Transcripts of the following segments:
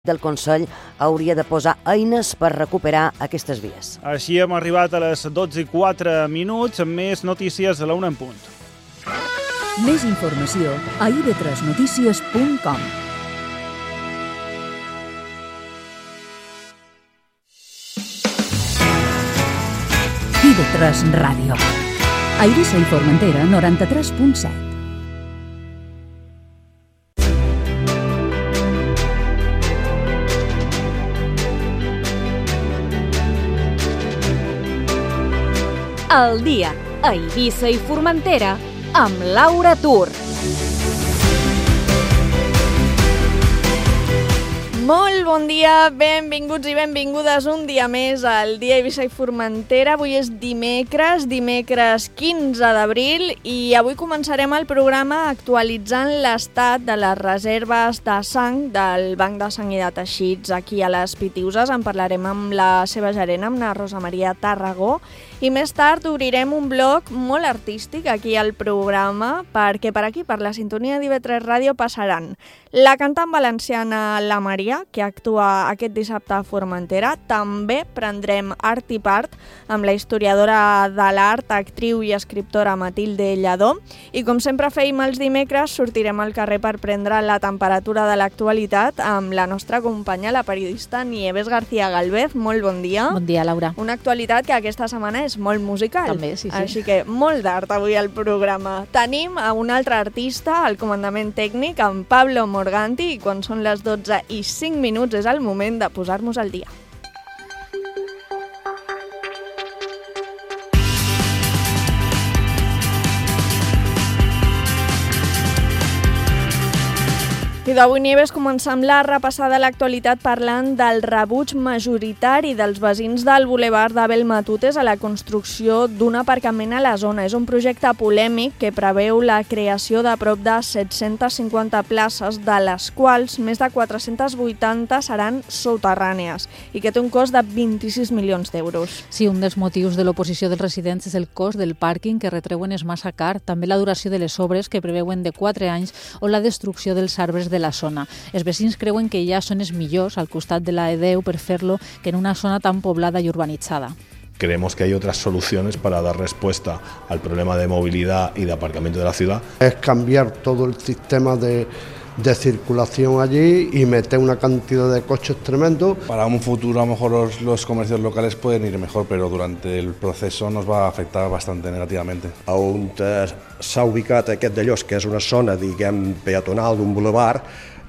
del Consell hauria de posar eines per recuperar aquestes vies. Així hem arribat a les 12:04 amb més notícies a la 1 en punt. Més informació a ib3notícies.com. IB3 Ràdio. A Eivissa i Formentera, 93.7. El dia a Eivissa i Formentera amb Laura Tur. Molt bon dia, benvinguts i benvingudes un dia més al dia Eivissa i Formentera. Avui és dimecres 15 d'abril i avui començarem el programa actualitzant l'estat de les reserves de sang del Banc de Sang i de Teixits aquí a les Pitiüses. En parlarem amb la seva gerent, amb la Rosa Maria Tarragó, i més tard obrirem un bloc molt artístic aquí al programa perquè per aquí, per la sintonia d'IB3 Ràdio, passaran la cantant valenciana La Maria, que actua aquest dissabte a Formentera. També prendrem art i part amb la historiadora de l'art, actriu i escriptora Matilde Lladó. I com sempre feim els dimecres, sortirem al carrer per prendre la temperatura de l'actualitat amb la nostra companya, la periodista Nieves García Galvez. Molt bon dia. Bon dia, Laura. Una actualitat que aquesta setmana és molt musical. També, sí. Així que molt d'art avui al programa. Tenim a un altre artista, al comandament tècnic, en Pablo Morganti, i quan són les 12:05 és el moment de posar-nos al dia. I d'avui, Nieves, començam la repassada a l'actualitat parlant del rebuig majoritari dels veïns del Boulevard d'Abel Matutes a la construcció d'un aparcament a la zona. És un projecte polèmic que preveu la creació de prop de 750 places, de les quals més de 480 seran soterrànies i que té un cost de 26 milions d'euros. Sí, un dels motius de l'oposició dels residents és el cost del pàrquing, que retreuen és massa car, també la duració de les obres, que preveuen de 4 anys, o la destrucció dels arbres de la zona. Els vecins creuen que hi ha zones millors al costat de la E10 per fer-lo que en una zona tan poblada y urbanitzada. Creemos que hay otras soluciones para dar respuesta al problema de movilidad y de aparcamiento de la ciudad. Es cambiar todo el sistema de circulación allí y meter una cantidad de coches tremendo. Para un futuro a lo mejor los comercios locales pueden ir mejor, pero durante el proceso nos va a afectar bastante negativamente. On s'ha ubicat aquest de Llos, que és una zona, diguem, peatonal d'un boulevard,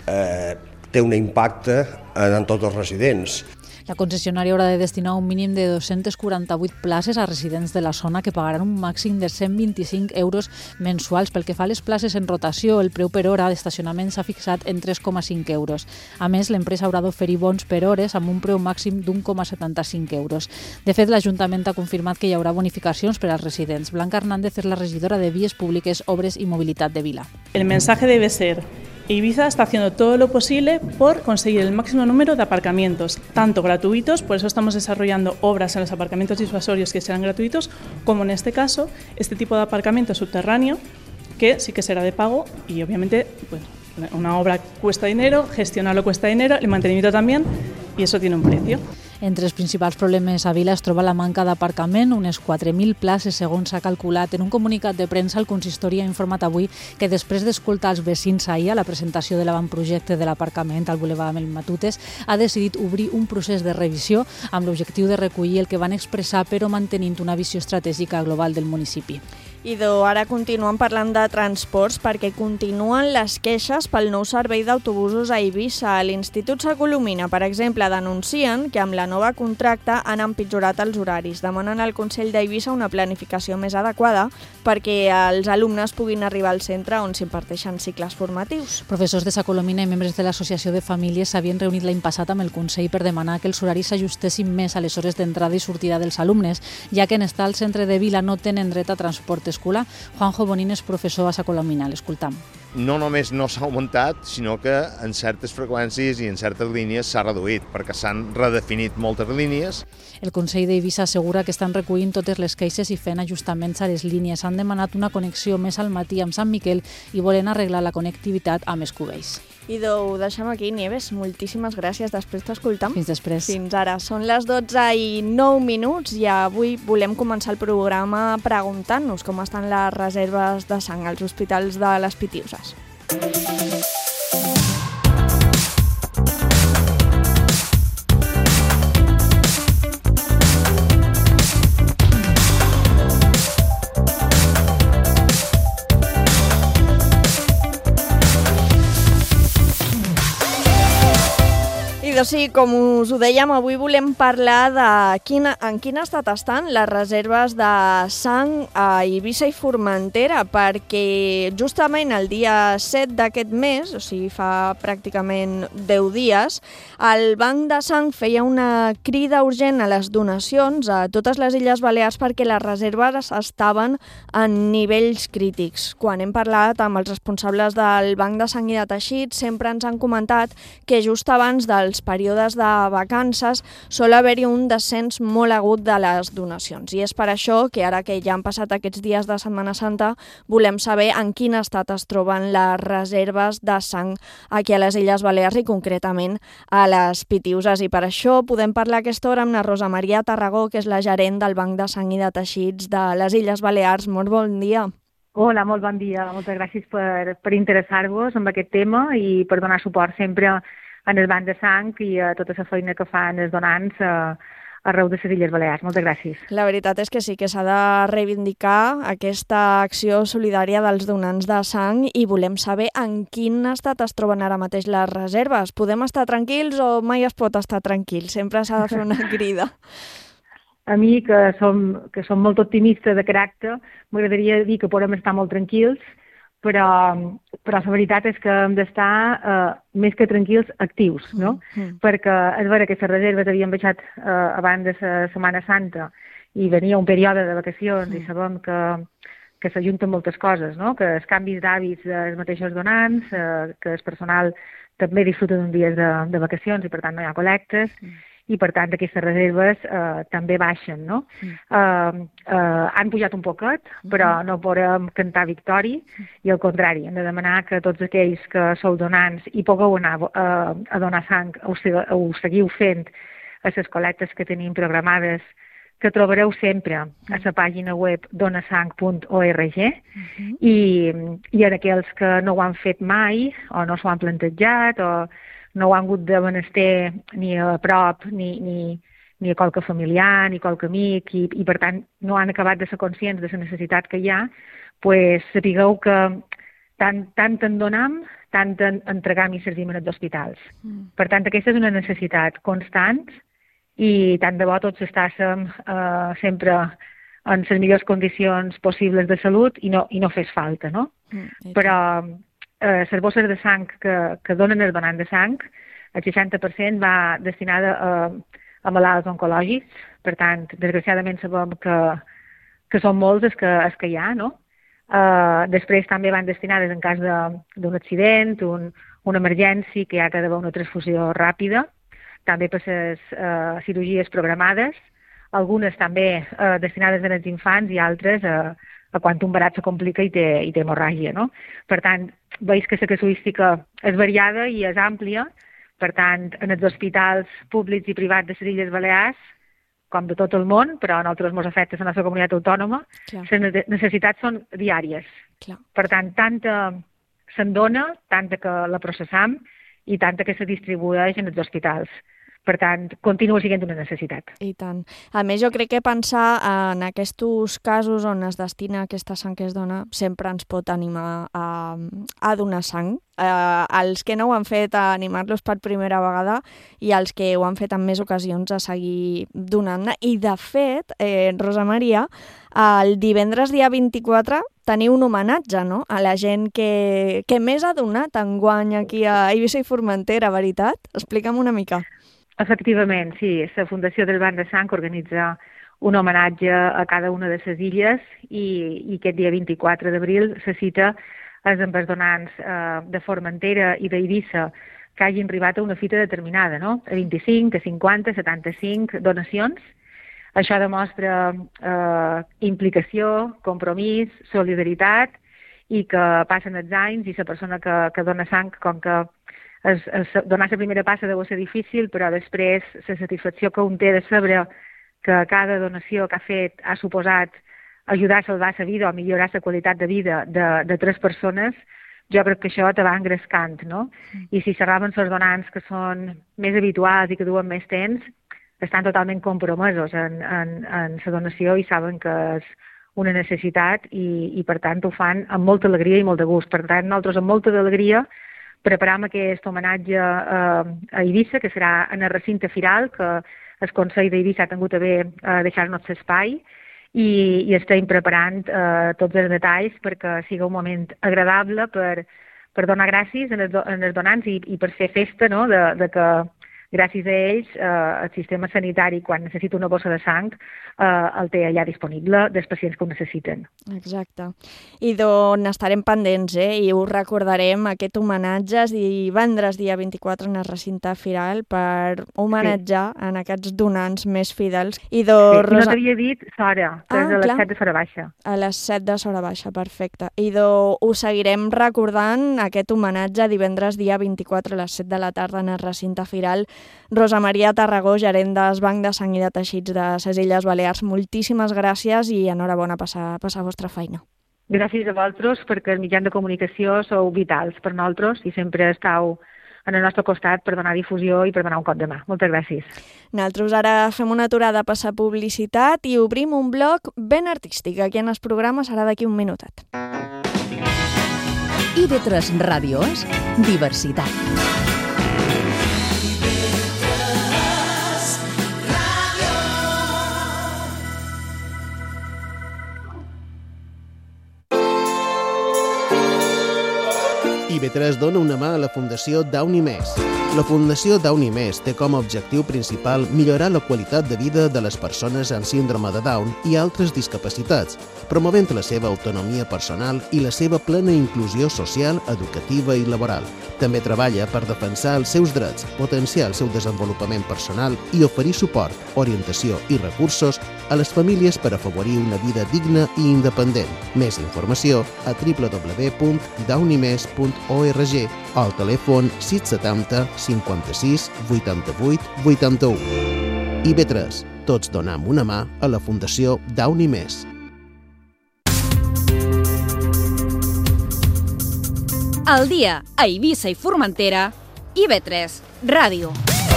té un impacte en tots els residents. La concessionària haurà de destinar un mínim de 248 places a residents de la zona, que pagaran un màxim de 125 euros mensuals. Pel que fa a les places en rotació, el preu per hora d'estacionament s'ha fixat en 3,5 euros. A més, l'empresa haurà d'oferir bons per hores amb un preu màxim d'1,75 euros. De fet, l'Ajuntament ha confirmat que hi haurà bonificacions per als residents. Blanca Hernández és la regidora de Vies Públiques, Obres i Mobilitat de Vila. El mensaje debe ser: Ibiza está haciendo todo lo posible por conseguir el máximo número de aparcamientos, tanto gratuitos, por eso estamos desarrollando obras en los aparcamientos disuasorios que serán gratuitos, como en este caso, este tipo de aparcamiento subterráneo, que sí que será de pago y obviamente, bueno, una obra cuesta dinero, gestionarlo cuesta dinero, el mantenimiento también, y eso tiene un precio. Entre els principals problemes a Vila es troba la manca d'aparcament, unes 4.000 places segons s'ha calculat. En un comunicat de premsa, el consistori ha informat avui que després d'escoltar els vecins ahir a la presentació de l'avantprojecte de l'aparcament al Boulevard Abel Matutes, ha decidit obrir un procés de revisió amb l'objectiu de recollir el que van expressar, però mantenint una visió estratègica global del municipi. Idò, ara continuem parlant de transports perquè continuen les queixes pel nou servei d'autobusos a Eivissa. A l'Institut S'Ecolomina, per exemple, denuncien que amb la nova contracte han empitjorat els horaris. Demanen al Consell d'Eivissa una planificació més adequada perquè els alumnes puguin arribar al centre on s'imparteixen cicles formatius. Professors de S'Ecolomina i membres de l'Associació de Famílies s'havien reunit l'any passat amb el Consell per demanar que els horaris s'ajustessin més a les hores d'entrada i sortida dels alumnes, ja que en estar al centre de Vila no tenen dret a transport escolar. Juanjo Bonín és professor a S'Ecolomina, l'escoltam. No només no s'ha augmentat, sinó que en certes freqüències i en certes línies s'ha reduït, perquè s'han redefinit moltes línies. El Consell d'Eivissa assegura que estan recollint totes les queixes i fent ajustaments a les línies. Han demanat una connexió més al matí amb Sant Miquel i volen arreglar la connectivitat amb els Cubells. Idò, ho deixem aquí. Nieves, moltíssimes gràcies. Després t'escoltam. Fins després. Fins ara. Són les 12:09 i avui volem començar el programa preguntant-nos com estan les reserves de sang als hospitals de les Pitiüses. Sí, com us ho dèiem, avui volem parlar de en quin estat estan les reserves de sang a Eivissa i Formentera, perquè justament el dia 7 d'aquest mes, o sigui, fa pràcticament 10 dies, el Banc de Sang feia una crida urgent a les donacions a totes les Illes Balears perquè les reserves estaven en nivells crítics. Quan hem parlat amb els responsables del Banc de Sang i de Teixits, sempre ens han comentat que just abans dels períodes de vacances sol haver-hi un descens molt agut de les donacions. I és per això que ara que ja han passat aquests dies de Setmana Santa volem saber en quin estat es troben les reserves de sang aquí a les Illes Balears i concretament a les Pitiüses. I per això podem parlar a aquesta hora amb la Rosa Maria Tarragó, que és la gerent del Banc de Sang i de Teixits de les Illes Balears. Molt bon dia. Hola, molt bon dia. Moltes gràcies per interessar-vos en aquest tema i per donar suport sempre en el Banc de Sang i a tota la feina que fan els donants arreu de les Illes Balears. Moltes gràcies. La veritat és que sí que s'ha de reivindicar aquesta acció solidària dels donants de sang i volem saber en quin estat es troben ara mateix les reserves. Podem estar tranquils o mai es pot estar tranquil? Sempre s'ha de fer una crida. A mi, que som molt optimistes de caràcter, m'agradaria dir que podem estar molt tranquils, però la veritat és que hem d'estar més que tranquils, actius, no? Perquè és vera que les reserves havien baixat abans de la Setmana Santa i venia un període de vacacions i sabem que s'ajunten moltes coses, no? Que els canvis d'hàbits dels mateixos donants, que el personal també disfruta d'un dies de vacacions i per tant no hi ha col·lectes, i per tant aquestes reserves també baixen, no? Han pujat un poquet, però no podem cantar victòria i al contrari, hem de demanar que tots aquells que sou donants i pugueu anar a donar sang ho seguiu fent a les col·lectes que tenim programades, que trobareu sempre a la pàgina web donasang.org i en aquells que no ho han fet mai o no s'ho han plantejat o no ho han hagut de menester ni a prop, ni a qualque familiar, ni a qualque amic, i per tant no han acabat de ser conscients de la necessitat que hi ha, doncs sapigueu que tant en donam, tant en entregam i servim en els hospitals. Per tant, aquesta és una necessitat constant i tant de bo tots estàssim sempre en les millors condicions possibles de salut i no fes falta, no? Però les bosses de sang que donen els donants de sang, el 60% va destinada a malalts oncològics. Per tant, desgraciadament sabem que són molts els que hi ha, no? Després també van destinades en cas d'un accident, una emergència, que hi ha d'haver una transfusió ràpida, també per les cirurgies programades, algunes també destinades als infants i altres a quan un barat se complica i té hemorràgia, no? Per tant, veus que la casuística és variada i és àmplia, per tant, en els hospitals públics i privats de les Illes Balears, com de tot el món, però a nosaltres ens afecta la nostra comunitat autònoma, les necessitats són diàries. Per tant, tanta se'n dona, tanta que la processam i tanta que se distribueix en els hospitals. Per tant, continua sent una necessitat. I tant. A més, jo crec que pensar en aquests casos on es destina aquesta sang que es dona sempre ens pot animar a donar sang. Els que no ho han fet, a animar-los per primera vegada i els que ho han fet en més ocasions a seguir donant-ne. I, de fet, Rosa Maria, el divendres dia 24 teniu un homenatge, no?, a la gent que més ha donat enguany aquí a Eivissa i Formentera, veritat? Explica'm una mica. Efectivament, sí. La Fundació del Banc de Sang organitza un homenatge a cada una de les illes i aquest dia 24 d'abril se cita els donants de Formentera i d'Eivissa que hagin arribat a una fita determinada, no? A 25, a 50, 75 donacions. Això demostra implicació, compromís, solidaritat i que passen els anys i la persona que dona sang, com que donar la primera passa deu ser difícil, però després la satisfacció que un té de saber que cada donació que ha fet ha suposat ajudar a salvar la vida o millorar la qualitat de vida de 3 persones, jo crec que això te va engrescant, no? I si xerraven els donants que són més habituals i que duen més temps, estan totalment compromesos en la donació i saben que és una necessitat i per tant ho fan amb molta alegria i molt de gust. Per tant, nosaltres amb molta d'alegria preparam aquest homenatge a Eivissa, que serà en el recinte firal, que el Consell d'Eivissa ha tingut a bé deixar-nos l'espai, i estem preparant tots els detalls perquè sigui un moment agradable per donar gràcies als donants i per fer festa, no?, de que gràcies a ells el sistema sanitari, quan necessita una bossa de sang, el té allà disponible dels pacients que ho necessiten. Exacte. I d'on estarem pendents, i us recordarem aquest homenatge divendres dia 24 en el recinte firal per homenatjar en aquests donants més fidels. I no t'havia dit Sora, que és a les 7 de Sora Baixa. A les 7 de Sora Baixa, perfecte. I us seguirem recordant aquest homenatge divendres dia 24 a les 7 de la tarda en el recinte firal. Rosa Maria Tarragó, gerent del Banc de Sang i de Teixits de les Illes Balears, moltíssimes gràcies i enhorabona per la vostra feina. Gràcies a vosaltres, perquè els mitjans de comunicació sou vitals per nosaltres i sempre esteu en el nostre costat per donar difusió i per donar un cop de mà. Moltes gràcies. Nosaltres ara fem una aturada a passar publicitat i obrim un bloc ben artístic. Aquí en el programa serà d'aquí un minutet. IB3 Ràdio és diversitat. IB3 dona una mà a la Fundació Downy Més. La Fundació Downy Més té com a objectiu principal millorar la qualitat de vida de les persones amb síndrome de Down i altres discapacitats, promovent la seva autonomia personal i la seva plena inclusió social, educativa i laboral. També treballa per defensar els seus drets, potenciar el seu desenvolupament personal i oferir suport, orientació i recursos a les famílies per afavorir una vida digna i independent. Més informació a www.downymes.org o al telèfon 670 56 88 81. IB3. Tots donem una mà a la Fundació Downy Més. Al dia a Eivissa i Formentera, IB3 Ràdio.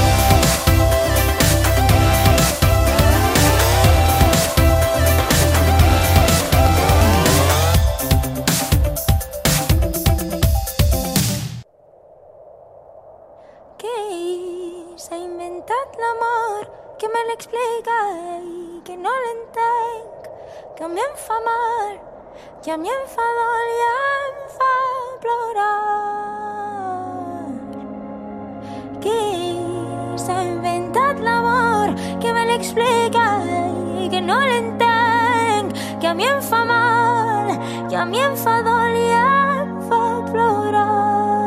S'ha inventat l'amor, que me l'explica i que no l'entenc, que a mi em fa mal, que a mi em fa dol i em fa plorar. Qui s'ha inventat l'amor, que me l'explica i que no l'entenc, que a mi em fa mal, que a mi em fa dol i em fa plorar.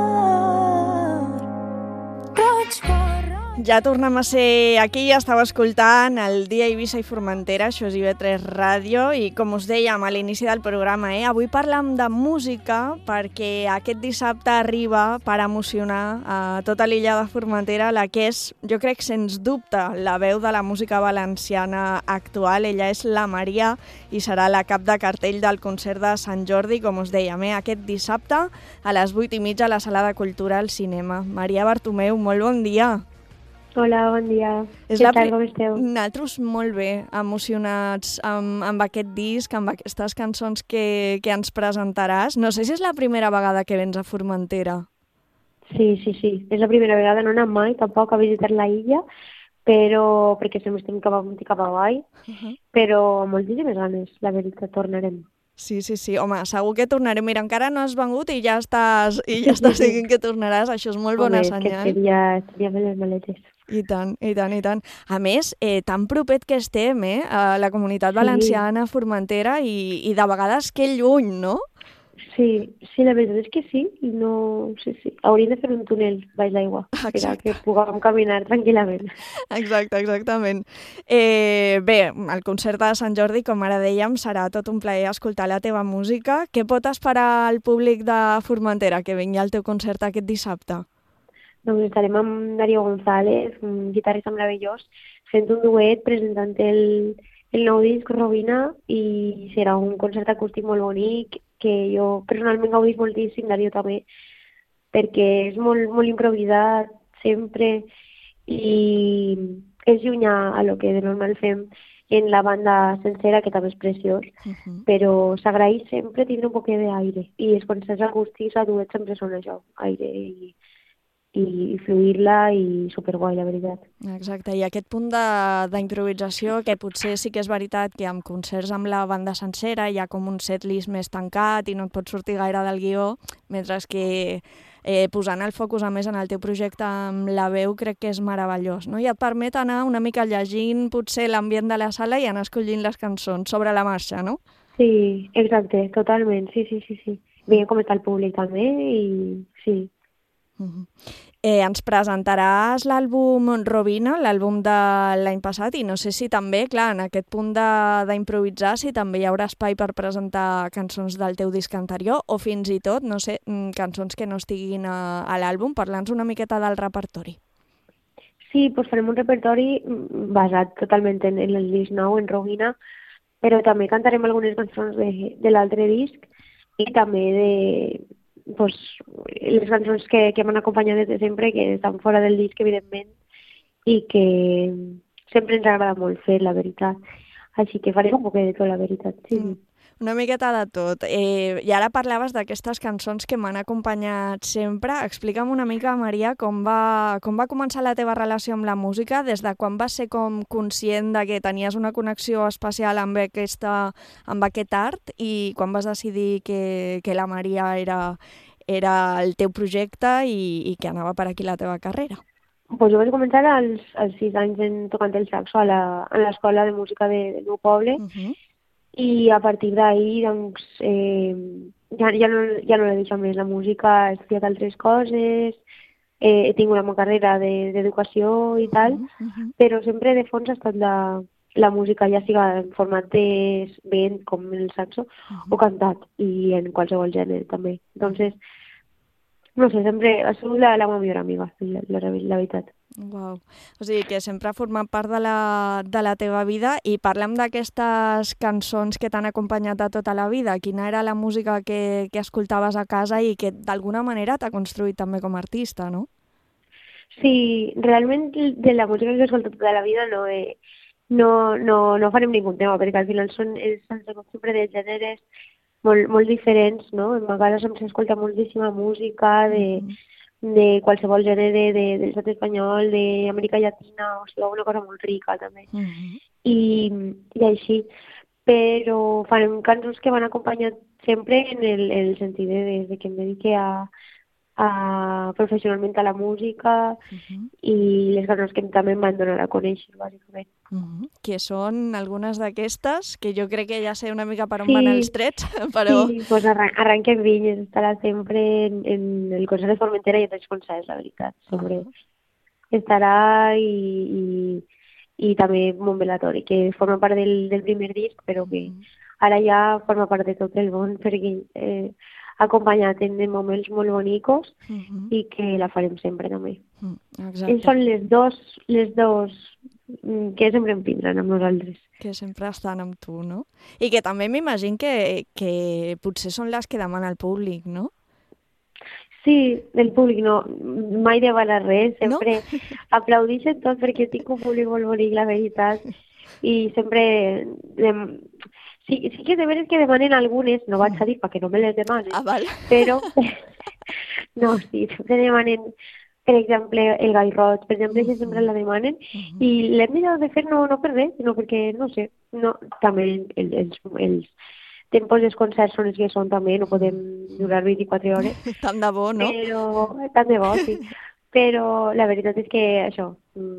Ja tornem a ser aquí, estava escoltant el Dia Eivissa i Formentera, això és IB3 Ràdio, i com us dèiem a l'inici del programa, avui parlem de música perquè aquest dissabte arriba per emocionar a tota l'illa de Formentera la que és, jo crec, sens dubte, la veu de la música valenciana actual. Ella és la Maria i serà la cap de cartell del concert de Sant Jordi, com us dèiem, aquest dissabte a les 8:30 a la Sala de Cultura al Cinema. Maria Bartomeu, molt bon dia. Hola, bon dia. Què tal, com esteu? Nosaltres molt bé, emocionats amb aquest disc, amb aquestes cançons que ens presentaràs. No sé si és la primera vegada que vens a Formentera. Sí. És la primera vegada, no he anat mai tampoc a visitar la illa, però perquè sempre estem cap avall, però amb moltíssimes ganes, la veritat, tornarem. Sí. Home, segur que tornarem. Mira, encara no has vengut i ja estàs dient que tornaràs. Això és molt bona senyal. Que estaria fent les maletes. I tant. A més, tan propet que estem, a la comunitat valenciana, a Formentera, i de vegades que lluny, no? Sí, la veritat és que sí, i no... Sí. Hauríem de fer un túnel baix l'aigua, que puguem caminar tranquil·lament. Exactament. Bé, el concert de Sant Jordi, com ara dèiem, serà tot un plaer escoltar la teva música. Què pot esperar el públic de Formentera que vingui al teu concert aquest dissabte? Doncs estarem amb Darío González, un guitarrista meravellós, fent un duet, presentant el nou disc Robina, i serà un concert acústic molt bonic, que jo personalment gaudís moltíssim, Darío també, perquè és molt improvisat sempre i és llunyà a lo que de normal fem en la banda sencera, que també és preciós, però s'agraeix sempre tindre un poquet d'aire, i els concerts acústics a duet sempre són això, aire i fluir-la, i superguai, la veritat. Exacte, i aquest punt d'improvisació, que potser sí que és veritat que amb concerts amb la banda sencera hi ha com un setlist més tancat i no et pots sortir gaire del guió, mentre que posant el focus a més en el teu projecte amb la veu crec que és meravellós, no? I et permet anar una mica llegint potser l'ambient de la sala i anar escollint les cançons sobre la marxa, no? Sí, exacte, totalment, sí. Veiem com està el públic també, i sí. Ens presentaràs l'àlbum Robina, l'àlbum de l'any passat, i no sé si també, clar, en aquest punt d'improvisar, si també hi haurà espai per presentar cançons del teu disc anterior, o fins i tot, no sé, cançons que no estiguin a l'àlbum. Parla'ns una miqueta del repertori. Sí, doncs farem un repertori basat totalment en el disc nou, en Robina, però també cantarem algunes cançons de l'altre disc, i també les cançons que m'han acompanyat des de sempre, que estan fora del disc, evidentment, i que sempre ens agrada molt fer, la veritat. Així que farem un poquet de tot, la veritat, sí. Una miqueta de tot. I ara parlaves d'aquestes cançons que m'han acompanyat sempre. Explica'm una mica, Maria, com va començar la teva relació amb la música, des de quan vas ser com conscient de que tenies una connexió especial amb aquest art, i quan vas decidir que la Maria era el teu projecte i que anava per aquí la teva carrera. Pues jo vaig començar als 6 anys tocant el saxo a l'escola de música del meu poble, i a partir d'ahir doncs, ja no l'he deixat més la música, he estudiat altres coses, he tingut una carrera d'educació i tal, però sempre de fons ha estat la música, ja siga en format de vent, com el saxo, o cantat, i en qualsevol gènere també. Entonces, no sé, sempre ha sigut la meva millor amiga, la veritat. Uau. O sigui que sempre ha format part de la teva vida, i parlem d'aquestes cançons que t'han acompanyat a tota la vida. Quina era la música que escoltaves a casa i que d'alguna manera t'ha construït també com a artista, no? Sí, realment de la música que he escoltat tota la vida no farem ningú tema, perquè al final són sempre de gèneres molt diferents, no? En ma casa sempre s'escolta moltíssima música de qualsevol gènere de l'estat espanyol, d'Amèrica Llatina, o sigui, una cosa molt rica també. I així, però farem cançons que m'han acompanyat sempre en el sentit de que em dedique professionalment a la música, i les cançons que també em van donar a conèixer, bàsicament. Que són algunes d'aquestes, que jo crec que ja sé una mica per on van els trets, però... Sí, doncs Arranquen vinyes, estarà sempre en el concert de Formentera i en els concerts, la veritat, sempre estarà, i també Montbelatori, que forma part del primer disc, però que ara ja forma part de tot el món, perquè acompanyat en moments molt bonicos, i que la farem sempre també. Exacte. Són les dos que sempre em tindran amb nosaltres. Que sempre estan amb tu, no? I que també m'imagino que potser són les que demana el públic, no? Sí, del públic no. Mai demana res, sempre aplaudixen tot, perquè tinc un públic molt bonic, la veritat, i sempre... Sí que de veres que demanen algunes, no vaig a dir perquè no me les demanen, però no, sí, sempre demanen, per exemple, el Gall Roig, per exemple, que sempre la demanen, i l'hem mirat de fer no per res, sinó perquè, no sé, també els tempos dels concerts són els que són també, no podem durar 24 hores. Tant de bo, no? Tant de bo, sí. Però la veritat és que això...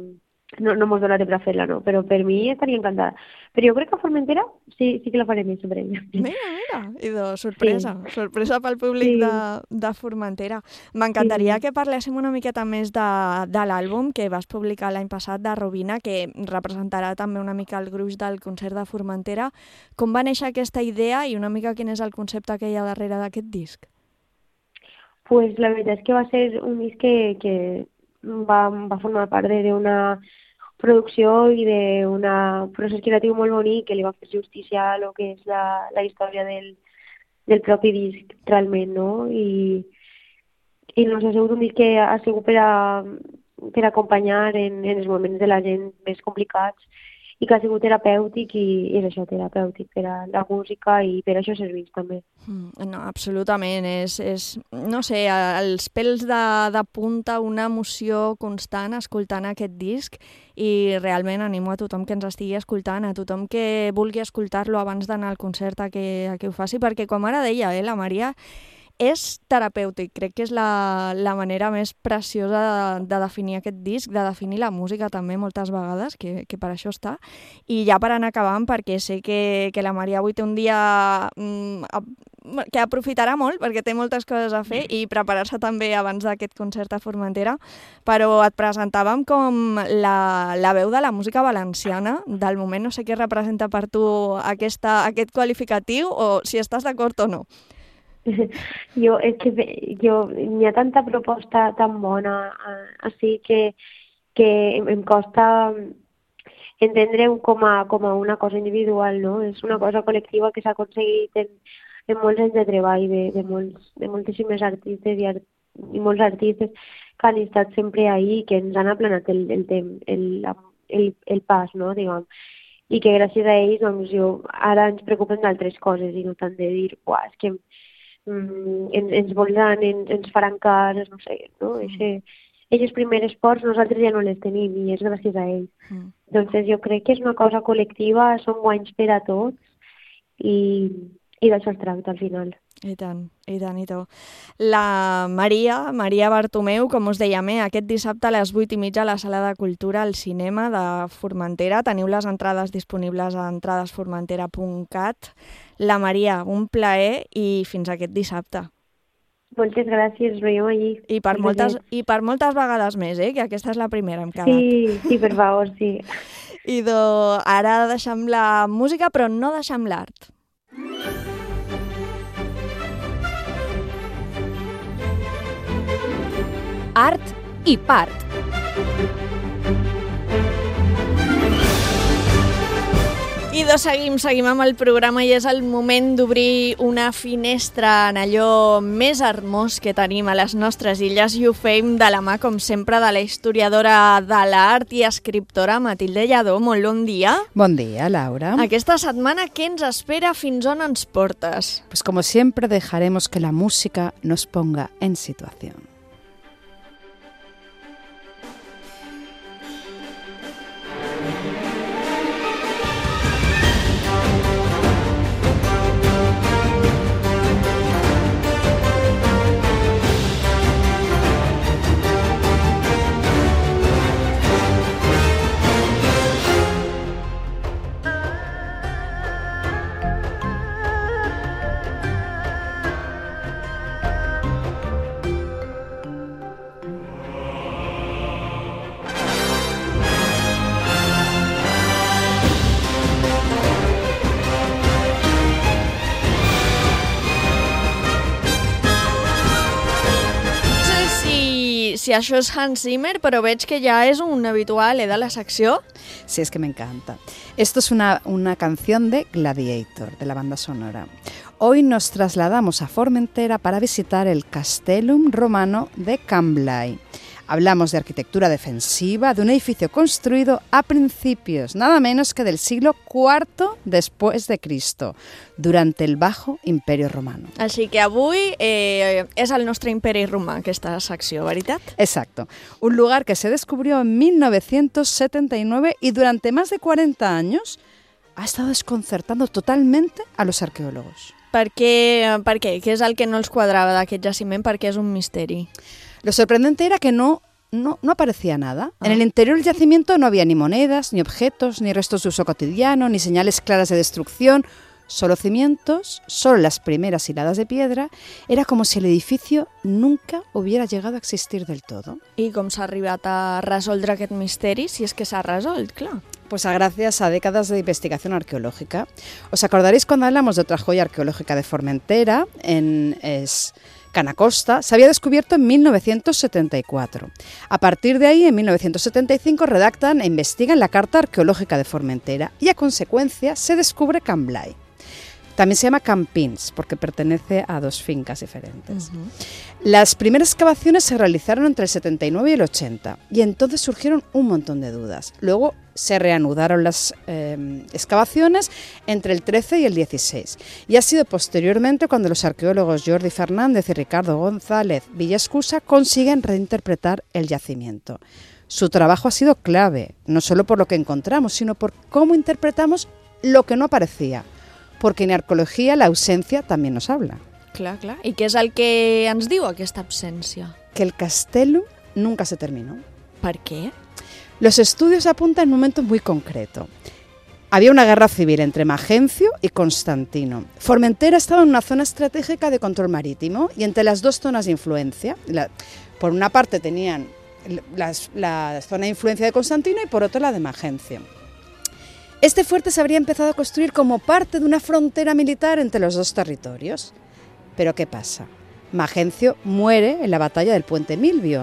no mos dona temps a fer-la, no, però per mi estaria encantada. Però jo crec que a Formentera sí que la faré més sobre ella. Mira, idò, sorpresa, sorpresa pel públic de Formentera. M'encantaria que parléssim una miqueta més de l'àlbum que vas publicar l'any passat de Robina, que representarà també una mica el gruix del concert de Formentera. Com va néixer aquesta idea i una mica quin és el concepte que hi ha darrere d'aquest disc? Pues la veritat és que va ser un disc que va formar part d'una producció i d'un procés creatiu molt bonic que li va fer justícia a lo que és la història del propi disc realment, no? I no sé, ha sigut un disc que ha sigut per acompanyar en els moments de la gent més complicats i que ha sigut terapèutic i és això, terapèutic per a la música i per això serveix també. No, absolutament. És no sé, els pèls de punta, una emoció constant escoltant aquest disc i realment animo a tothom que ens estigui escoltant, a tothom que vulgui escoltar-lo abans d'anar al concert a que ho faci, perquè com ara deia la Maria, és terapèutic, crec que és la manera més preciosa de definir aquest disc, de definir la música també moltes vegades, que per això està. I ja per anar acabant, perquè sé que la Maria avui té un dia que aprofitarà molt, perquè té moltes coses a fer i preparar-se també abans d'aquest concert a Formentera, però et presentàvem com la veu de la música valenciana del moment. No sé què representa per tu aquest qualificatiu o si estàs d'acord o no. És que n'hi ha tanta proposta tan bona així que em costa entendre-ho com a una cosa individual, no? És una cosa col·lectiva que s'ha aconseguit en molts anys de treball de moltíssimes artistes i molts artistes que han estat sempre ahí i que ens han aplanat el pas, no? Diguem. I que gràcies a ells doncs, ara ens preocupem d'altres coses i no tant de dir, és que ens voldran, ens faran cas, no sé, no? Aquests primers esports nosaltres ja no les tenim i és gràcies a ells. Doncs jo crec que és una cosa col·lectiva, són guanys per a tots i d'això es tracta al final. I tant, i tant. La Maria Bartomeu, com us dèiem, aquest dissabte a les 8:30 a la Sala de Cultura al Cinema de Formentera. Teniu les entrades disponibles a entradesformentera.cat. La Maria, un plaer i fins aquest dissabte. Moltes gràcies, ens veiem allí. I per moltes vegades més, que aquesta és la primera, hem quedat. Sí, per favor, sí. I ara deixem la música, però no deixem l'art. Art i part. I seguim amb el programa i és el moment d'obrir una finestra en allò més hermós que tenim a les nostres illes i ho fem de la mà, com sempre, de la historiadora de l'art i escriptora Matilde Lladó. Molt bon dia. Bon dia, Laura. Aquesta setmana què ens espera? Fins on ens portes? Pues como siempre dejaremos que la música nos ponga en situación. Si això és Hans Zimmer, però veig que ja és un habitual de la secció. Sí, es que me encanta. Esto es una canción de Gladiator, de la banda sonora. Hoy nos trasladamos a Formentera para visitar el Castellum Romano de Cambrai. Hablamos de arquitectura defensiva de un edificio construido a principios, nada menos que del siglo IV después de Cristo, durante el Bajo Imperio Romano. Així que avui és el nostre imperi romà, aquesta secció, veritat? Exacto. Un lugar que se descubrió en 1979 y durante más de 40 años ha estado desconcertando totalmente a los arqueólogos. Per què? Què és el que no els quadrava d'aquest jaciment? Perquè és un misteri. Lo sorprendente era que no no aparecía nada. En el interior del yacimiento no había ni monedas, ni objetos, ni restos de uso cotidiano, ni señales claras de destrucción, solo cimientos, solo las primeras hiladas de piedra. Era como si el edificio nunca hubiera llegado a existir del todo. I com s'ha arribat a resoldre aquest misteri, si és que s'ha resolt, clar? Pues gracias a décadas de investigación arqueológica. ¿Os acordaréis cuando hablamos de otra joya arqueológica de Formentera, Canacosta? Se había descubierto en 1974. A partir de ahí, en 1975, redactan e investigan la Carta Arqueológica de Formentera y a consecuencia se descubre Cambrai. También se llama Campins porque pertenece a dos fincas diferentes. Las primeras excavaciones se realizaron entre el 79 y el 80 y entonces surgieron un montón de dudas. Luego se reanudaron las excavaciones entre el 13 y el 16 y ha sido posteriormente cuando los arqueólogos Jordi Fernández y Ricardo González Villascusa consiguen reinterpretar el yacimiento. Su trabajo ha sido clave, no solo por lo que encontramos, sino por cómo interpretamos lo que no aparecía. Porque en arqueología la ausencia también nos habla. Clar. I què és el que ens diu aquesta absència? Que el castellum nunca se terminó. ¿Per qué? Los estudios apuntan en un momento muy concreto. Había una guerra civil entre Magencio y Constantino. Formentera estaba en una zona estratégica de control marítimo y entre las dos zonas de influencia. Por una parte tenían la zona de influencia de Constantino y por otra la de Magencio. Este fuerte se habría empezado a construir como parte de una frontera militar entre los dos territorios. Pero ¿qué pasa? Magencio muere en la batalla del Puente Milvio,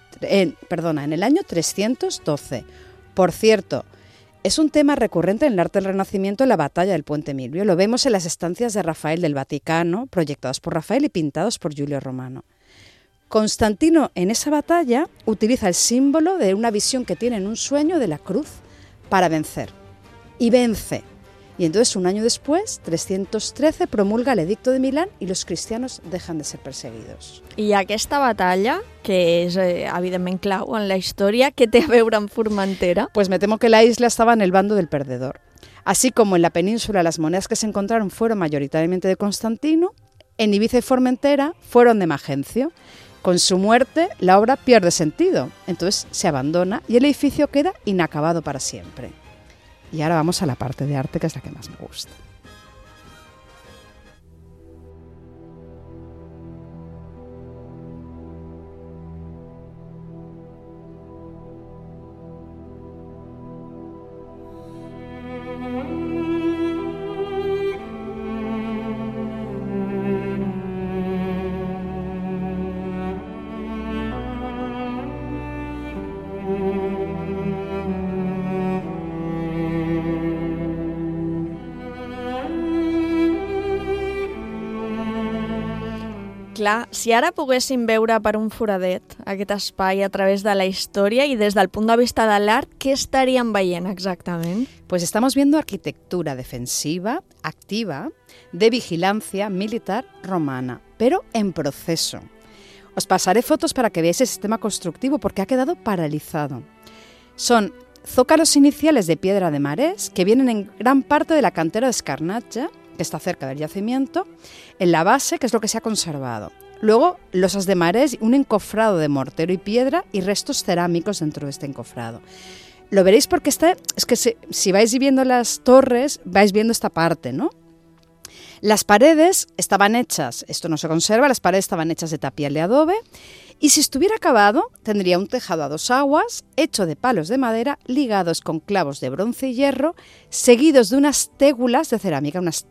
en el año 312. Por cierto, es un tema recurrente en el arte del Renacimiento la batalla del Puente Milvio. Lo vemos en las estancias de Rafael del Vaticano, proyectadas por Rafael y pintados por Giulio Romano. Constantino en esa batalla utiliza el símbolo de una visión que tiene en un sueño de la cruz para vencer. Y vence. Y entonces, un año después, 313, promulga el Edicto de Milán y los cristianos dejan de ser perseguidos. I aquesta batalla, que és evidentment clau en la història, què té a veure amb Formentera? Pues me temo que la isla estaba en el bando del perdedor. Así como en la península las monedas que se encontraron fueron mayoritariamente de Constantino, en Ibiza y Formentera fueron de Magencio. Con su muerte, la obra pierde sentido. Entonces se abandona y el edificio queda inacabado para siempre. Y ahora vamos a la parte de arte, que es la que más me gusta. Clar, si ara poguéssim veure per un foradet aquest espai a través de la història i des del punt de vista de l'art, què estaríem veient exactament? Pues estamos viendo arquitectura defensiva, activa, de vigilancia militar romana, pero en proceso. Os pasaré fotos para que veáis el sistema constructivo porque ha quedado paralizado. Son zócalos iniciales de piedra de marés que vienen en gran parte de la cantera de Scarnatja, que está cerca del yacimiento, en la base, que es lo que se ha conservado. Luego, losas de marés, un encofrado de mortero y piedra y restos cerámicos dentro de este encofrado. Lo veréis porque es que si vais viendo las torres, vais viendo esta parte, ¿no? Las paredes estaban hechas, esto no se conserva, las paredes estaban hechas de tapial de adobe y si estuviera acabado tendría un tejado a dos aguas hecho de palos de madera ligados con clavos de bronce y hierro seguidos de unas tégulas de cerámica, unas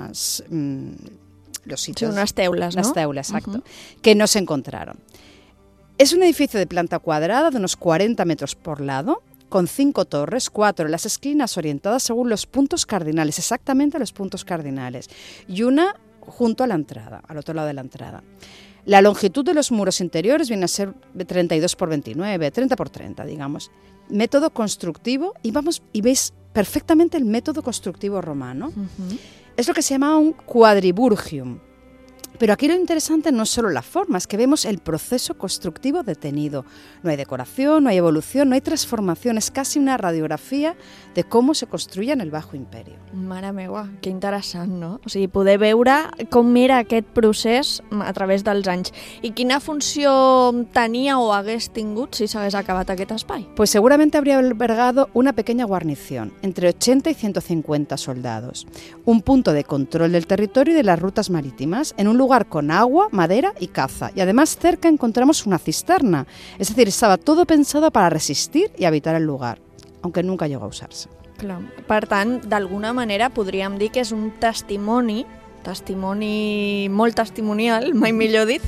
teulas, ¿no? Las teulas, exacto, que no se encontraron. Es un edificio de planta cuadrada de unos 40 metros por lado, con 5 torres, 4 en las esquinas orientadas según los puntos cardinales, exactamente los puntos cardinales, y una junto a la entrada, al otro lado de la entrada. La longitud de los muros interiores viene a ser 32 por 29, 30 por 30, digamos. Método constructivo, y veis perfectamente el método constructivo romano. Es lo que se llama un quadriburgium. Pero aquí lo interesante no es solo la forma, es que vemos el proceso constructivo detenido. No hay decoración, no hay evolución, no hay transformación, és quasi una radiografia de com se construïa en el Bajo Imperio. Mare meua, que interessant, no? O sigui, poder veure com era aquest procés a través dels anys. I quina funció tenia o hagués tingut si s'hagués acabat aquest espai? Pues seguramente habría albergado una pequeña guarnición, entre 80 y 150 soldados, un punto de control del territorio y de las rutas marítimas, en un lugar con agua, madera y caza. Y además cerca encontramos una cisterna, es decir, estaba todo pensado para resistir y habitar el lugar, aunque nunca llegó a usarse. Clar. Per tant, d'alguna manera podríem dir que és un testimoni molt testimonial, mai millor dit,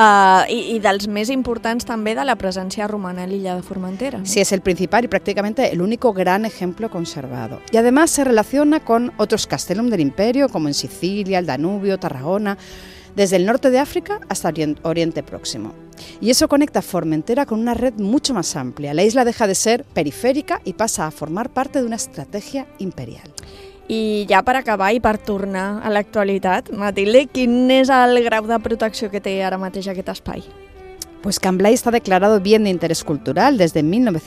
y dels més importants també de la presencia romana a l'illa de Formentera, ¿no? Sí, es el principal y prácticamente el único gran ejemplo conservado. Y además se relaciona con otros castellum del imperio, como en Sicilia, el Danubio, Tarragona, desde el norte de África hasta Oriente Próximo. Y eso conecta Formentera con una red mucho más amplia. La isla deja de ser periférica y pasa a formar parte de una estrategia imperial. I ja per acabar i per tornar a l'actualitat, Matilde, quin és el grau de protecció que té ara mateix aquest espai? Pues Cambrai está declarado bien de interés cultural desde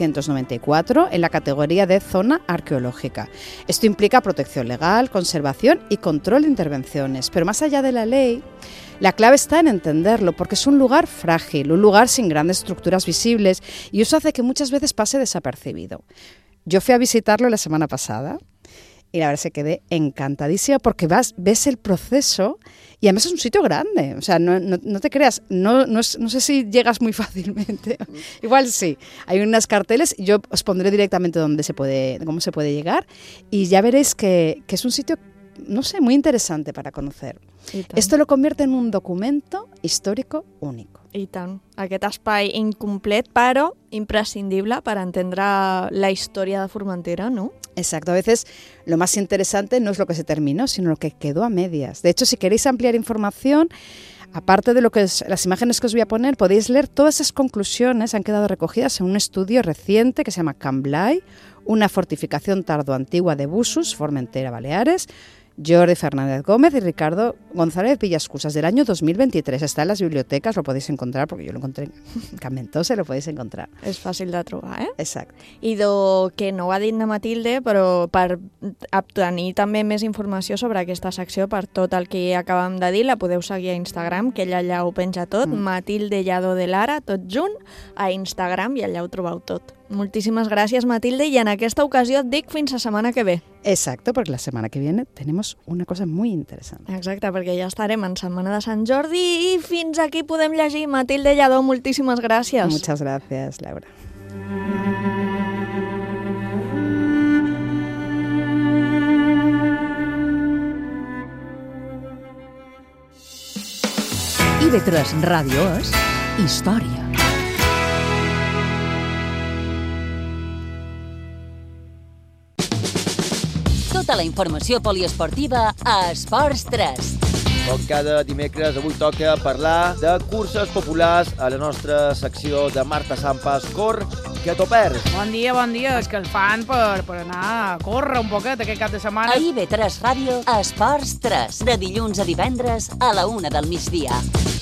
1994 en la categoría de zona arqueológica. Esto implica protección legal, conservación y control de intervenciones. Pero más allá de la ley, la clave está en entenderlo, porque es un lugar frágil, un lugar sin grandes estructuras visibles, y eso hace que muchas veces pase desapercibido. Yo fui a visitarlo la semana pasada y la verdad es que quedé encantadísima porque ves el proceso y además es un sitio grande, o sea, no te creas, no sé si llegas muy fácilmente, igual sí, hay unas carteles, yo os pondré directamente cómo se puede llegar y ya veréis que es un sitio, no sé, muy interesante para conocer. Esto lo convierte en un documento histórico único. I tant. Aquest espai incomplet, però imprescindible per entendre la història de Formentera, ¿no? Exacto. A veces lo más interesante no es lo que se terminó, sino lo que quedó a medias. De hecho, si queréis ampliar información, aparte de las imágenes que os voy a poner, podéis leer todas esas conclusiones, han quedado recogidas en un estudio reciente que se llama Cambrai, una fortificación tardoantigua de Busus, Formentera, Baleares, Jordi Fernández Gómez y Ricardo González Villascusas, del año 2023. Está en las bibliotecas, lo podéis encontrar, porque yo lo encontré en Can Ventosa, lo podéis encontrar. És fàcil de trobar, eh? Exacte. I que no ho ha dit na Matilde, però per obtenir també més informació sobre aquesta secció, per tot el que acabem de dir, la podeu seguir a Instagram, que ella allà ho penja tot, Matilde Lladó de Lara, tot junt, a Instagram, i allà ho trobeu tot. Moltíssimes gràcies, Matilde, i en aquesta ocasió et dic fins la setmana que ve. Exacto, porque la semana que viene tenemos una cosa muy interesante. Exacte, perquè ja estarem en Setmana de Sant Jordi i fins aquí podem llegir. Matilde Lladó, moltíssimes gràcies. Muchas gracias, Laura. IB3 Ràdio és història. Tota la informació poliesportiva a Esports 3. Com cada dimecres, avui toca parlar de curses populars a la nostra secció de Marta Sampas. Cor, que t'ho perds. Bon dia, és que el fan per anar a córrer un poquet aquest cap de setmana. A IB3 Ràdio, Esports 3, de dilluns a divendres a la 1 del migdia.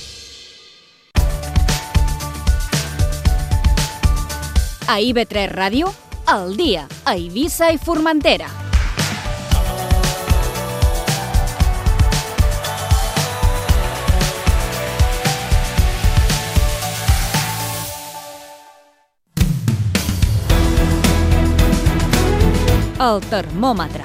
A IB3 Ràdio, al dia, a Eivissa i Formentera. El termòmetre.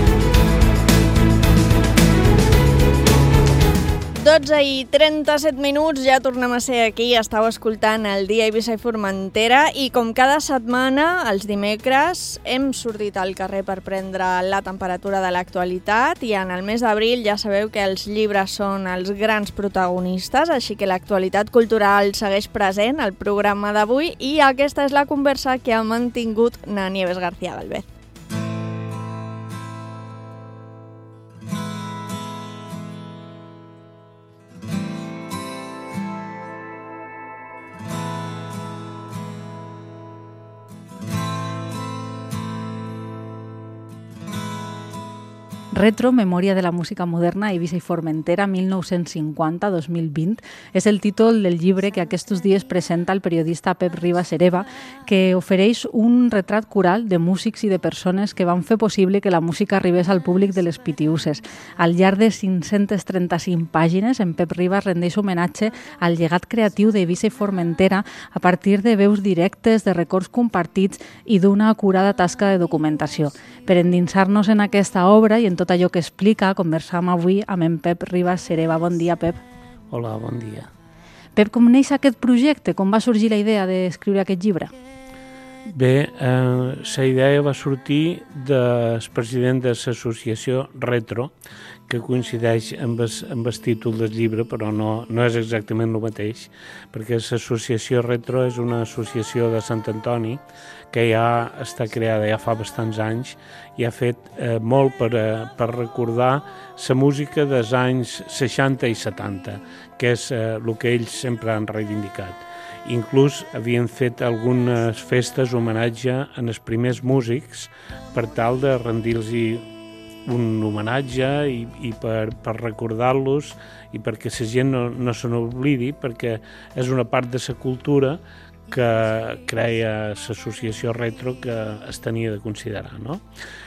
12:37, ja tornem a ser aquí, estàu escoltant el dia a Eivissa i Formentera i com cada setmana, els dimecres, hem sortit al carrer per prendre la temperatura de l'actualitat i en el mes d'abril ja sabeu que els llibres són els grans protagonistes, així que l'actualitat cultural segueix present al programa d'avui i aquesta és la conversa que ha mantingut na Nieves García Galvez. Retro, memòria de la música moderna a Eivissa i Formentera 1950-2020 és el títol del llibre que aquests dies presenta el periodista Pep Ribas Hereva, que ofereix un retrat coral de músics i de persones que van fer possible que la música arribés al públic de les Pitiüses. Al llarg de 535 pàgines, en Pep Ribas rendeix homenatge al llegat creatiu d'Eivissa i Formentera a partir de veus directes, de records compartits i d'una acurada tasca de documentació. Per endinsar-nos en aquesta obra i en tot allò que explica, conversam avui amb en Pep Ribas Hereva. Bon dia, Pep. Hola, bon dia. Pep, com neix aquest projecte? Com va sorgir la idea d'escriure aquest llibre? Bé, la idea va sortir del president de l'associació Retro, que coincideix amb el títol del llibre, però no és exactament el mateix, perquè l'associació Retro és una associació de Sant Antoni que ja està creada ja fa bastants anys i ha fet molt per recordar la música dels anys 60 i 70, que és el que ells sempre han reivindicat. Inclús havien fet algunes festes homenatge als primers músics per tal de rendir-los un homenatge i per recordar-los i perquè la gent no se n'oblidi, perquè és una part de la cultura que creia l'associació Retro que es tenia de considerar, no?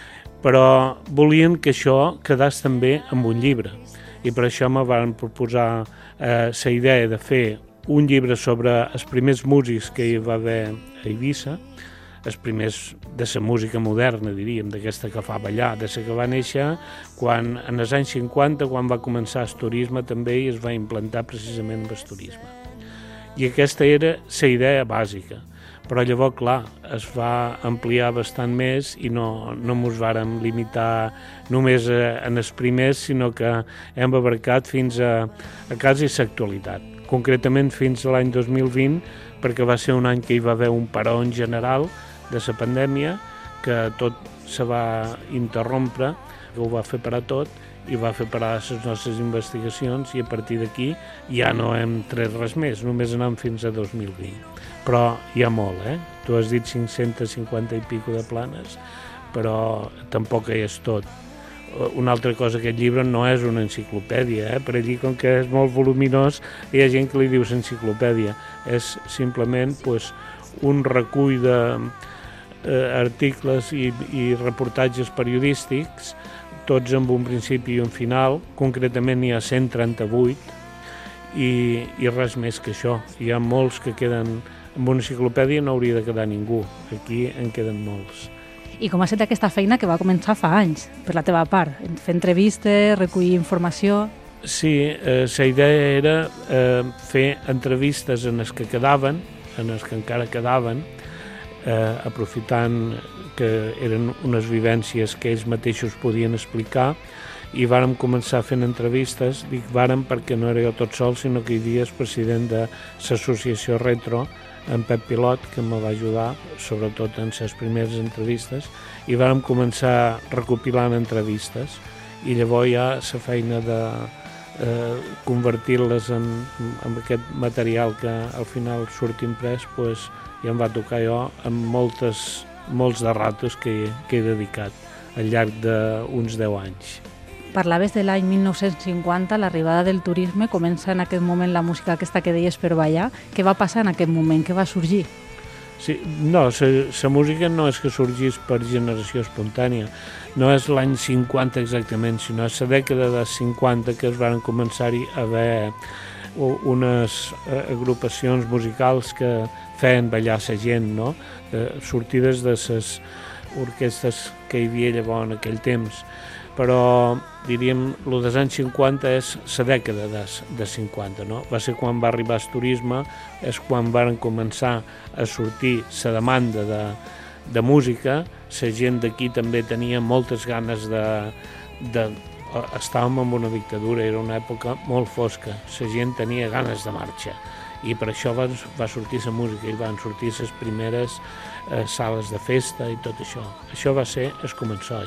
Però volien que això quedés també en un llibre i per això me van proposar la idea de fer un llibre sobre els primers músics que hi va haver a Eivissa, els primers de la música moderna, diríem, d'aquesta que fa ballar, de la que va néixer quan, en els anys 50, quan va començar el turisme també i es va implantar precisament el turisme. I aquesta era la idea bàsica, però llavors, clar, es va ampliar bastant més i no ens vàrem limitar només en els primers, sinó que hem abarcat fins a quasi l'actualitat. Concretament fins a l'any 2020, perquè va ser un any que hi va haver un paró en general de la pandèmia, que tot se va interrompre, que ho va fer parar tot i va fer parar les nostres investigacions i a partir d'aquí ja no hem tret res més, només anem fins a 2020. Però hi ha molt, Tu has dit 550 i pico de planes, però tampoc és tot. Una altra cosa, aquest llibre no és una enciclopèdia, per allí com que és molt voluminós hi ha gent que li diu enciclopèdia, és simplement un recull d'articles i reportatges periodístics, tots amb un principi i un final, concretament n'hi ha 138 i res més que això. Hi ha molts que queden, amb una enciclopèdia no hauria de quedar ningú, aquí en queden molts. I com has fet aquesta feina que va començar fa anys, per la teva part? Fer entrevistes, recollir informació... Sí, la idea era fer entrevistes en les que quedaven, en les que encara quedaven, aprofitant que eren unes vivències que ells mateixos podien explicar, i vàrem començar fent entrevistes. Dic vàrem perquè no era jo tot sol, sinó que hi havia el president de l'associació Retro, en Pep Pilot, que me va ajudar, sobretot en les primeres entrevistes, i vàrem començar recopilant entrevistes, i llavors ja la feina de convertir-les en aquest material que al final surt imprès, ja em va tocar jo amb molts de ratos que he dedicat al llarg d'uns 10 anys. Parlaves de l'any 1950, l'arribada del turisme, comença en aquest moment la música aquesta que deies per ballar. Què va passar en aquest moment? Què va sorgir? Sí, no, la música no és que sorgís per generació espontània, no és l'any 50 exactament, sinó és la dècada dels 50 que es van començar-hi a haver unes agrupacions musicals que feien ballar la gent, no? Sortides de les orquestres que hi havia llavors en aquell temps. Però, diríem, el dels anys 50 és la dècada de 50, no? Va ser quan va arribar el turisme, és quan van començar a sortir la demanda de música, la gent d'aquí també tenia moltes ganes estàvem en una dictadura, era una època molt fosca, la gent tenia ganes de marxa, i per això va sortir la música i van sortir les primeres sales de festa i tot això. Això va ser el començoi.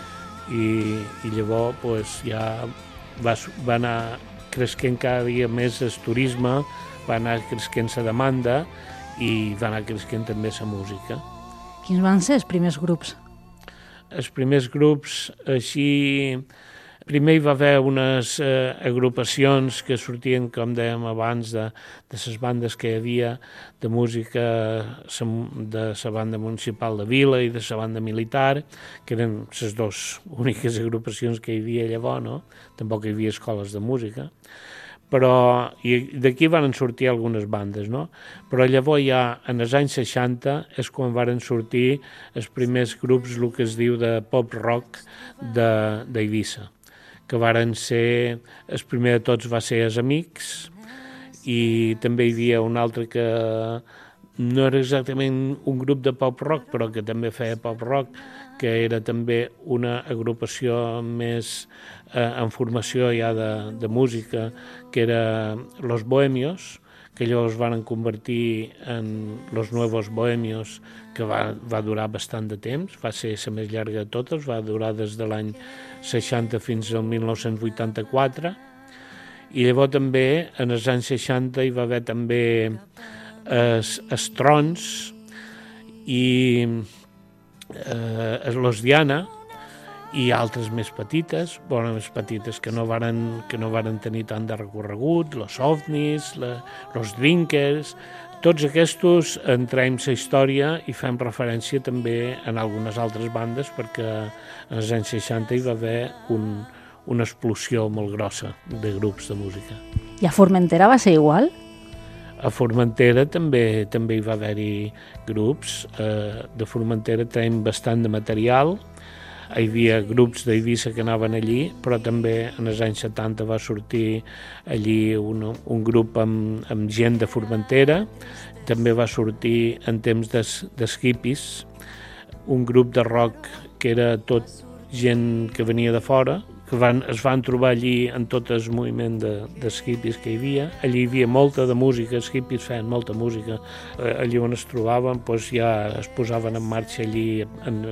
I llavors ja va anar creixent cada dia més el turisme, va anar creixent la demanda i va anar creixent també la música. Quins van ser els primers grups? els primers grups així... Primer hi va haver unes agrupacions que sortien, com dèiem abans, de les bandes que hi havia de música de la banda municipal de Vila i de la banda militar, que eren les dues úniques agrupacions que hi havia llavors, no? Tampoc hi havia escoles de música. Però d'aquí van sortir algunes bandes, no? Però llavors ja, en els anys 60, és quan van sortir els primers grups, el que es diu de pop-rock d'Eivissa, que varen ser, el primer de tots va ser Els Amics, i també hi havia un altre que no era exactament un grup de pop-rock, però que també feia pop-rock, que era també una agrupació més en formació ja de música, que era Los Bohemios, que llavors van convertir en Los Nuevos Bohemios, que va durar bastant de temps, va ser la més llarga de totes, va durar des de l'any 60 fins al 1984, i llavors també, en els anys 60, hi va haver també els Trons i Los Diana, i altres més petites, més petites que no varen tenir tant de recorregut, los OVNIs, los Drinkers, tots aquests entrem la història i fem referència també en algunes altres bandes, perquè en els anys 60 hi va haver una explosió molt grossa de grups de música. I a Formentera va ser igual? A Formentera també hi va haver-hi grups. De Formentera tenim bastant de material. Hi havia grups d'Eivissa que anaven allí, però també en els anys 70 va sortir allí un grup amb gent de Formentera. També va sortir en temps dels hippies un grup de rock que era tot gent que venia de fora, que es van trobar allí en tot el moviment dels hippies que hi havia. Allí hi havia molta de música, els hippies feien molta música. Allí on es trobaven doncs ja es posaven en marxa allí en